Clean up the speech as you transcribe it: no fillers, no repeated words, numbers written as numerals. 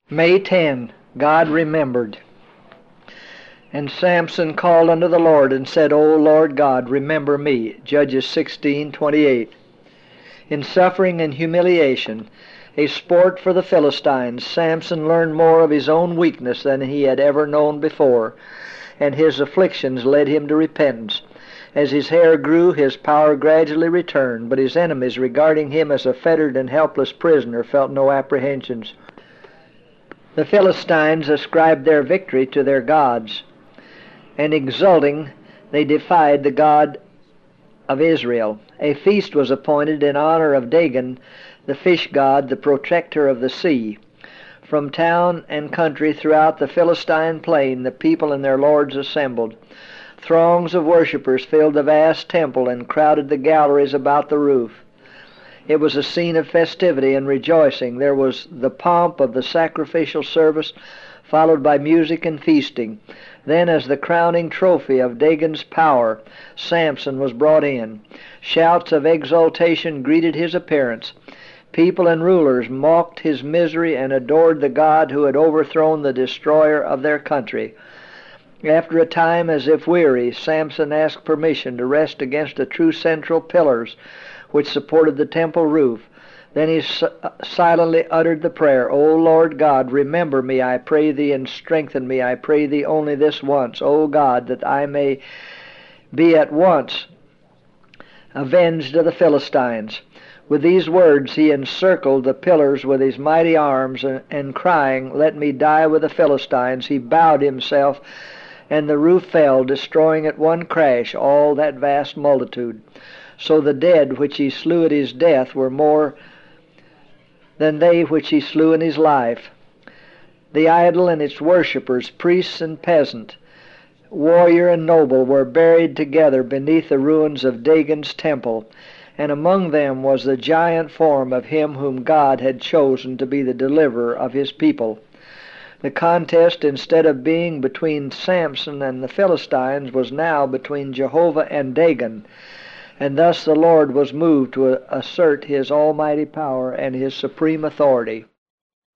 May 10, God remembered. And Samson called unto the Lord and said, O Lord God, remember me. Judges 16:28. In suffering and humiliation, a sport for the Philistines, Samson learned more of his own weakness than he had ever known before, and his afflictions led him to repentance. As his hair grew, his power gradually returned, but his enemies, regarding him as a fettered and helpless prisoner, felt no apprehensions. The Philistines ascribed their victory to their gods, and exulting, they defied the God of Israel. A feast was appointed in honor of Dagon, the fish god, the protector of the sea. From town and country throughout the Philistine plain, the people and their lords assembled. Throngs of worshippers filled the vast temple and crowded the galleries about the roof. It was a scene of festivity and rejoicing. There was the pomp of the sacrificial service, followed by music and feasting. Then, as the crowning trophy of Dagon's power, Samson was brought in. Shouts of exultation greeted his appearance. People and rulers mocked his misery and adored the God who had overthrown the destroyer of their country. After a time, as if weary, Samson asked permission to rest against the two central pillars which supported the temple roof. Then he silently uttered the prayer, O Lord God, remember me, I pray thee, and strengthen me, I pray thee, only this once, O God, that I may be at once avenged of the Philistines. With these words he encircled the pillars with his mighty arms, and crying, Let me die with the Philistines, he bowed himself, and the roof fell, destroying at one crash all that vast multitude. So the dead which he slew at his death were more than they which he slew in his life. The idol and its worshippers, priests and peasant, warrior and noble, were buried together beneath the ruins of Dagon's temple, and among them was the giant form of him whom God had chosen to be the deliverer of his people. The contest, instead of being between Samson and the Philistines, was now between Jehovah and Dagon, and thus the Lord was moved to assert his almighty power and his supreme authority.